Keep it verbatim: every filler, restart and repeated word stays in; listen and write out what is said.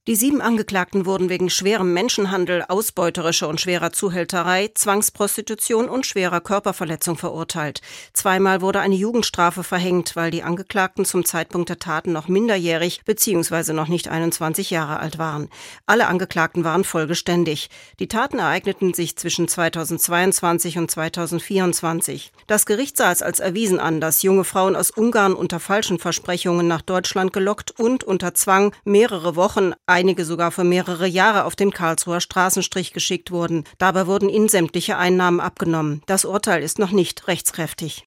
Die sieben Angeklagten wurden wegen schwerem Menschenhandel, ausbeuterischer und schwerer Zuhälterei, Zwangsprostitution und schwerer Körperverletzung verurteilt. Zweimal wurde eine Jugendstrafe verhängt, weil die Angeklagten zum Zeitpunkt der Taten noch minderjährig bzw. noch nicht einundzwanzig Jahre alt waren. Alle Angeklagten waren vollgeständig. Die Taten ereigneten sich zwischen zweitausendzweiundzwanzig und zweitausendvierundzwanzig. Das Gericht sah es als erwiesen an, dass junge Frauen aus Ungarn unter falschen Versprechungen nach Deutschland gelockt und unter Zwang mehrere Wochen, einige sogar für mehrere Jahre auf den Karlsruher Straßenstrich geschickt wurden. Dabei wurden ihnen sämtliche Einnahmen abgenommen. Das Urteil ist noch nicht rechtskräftig.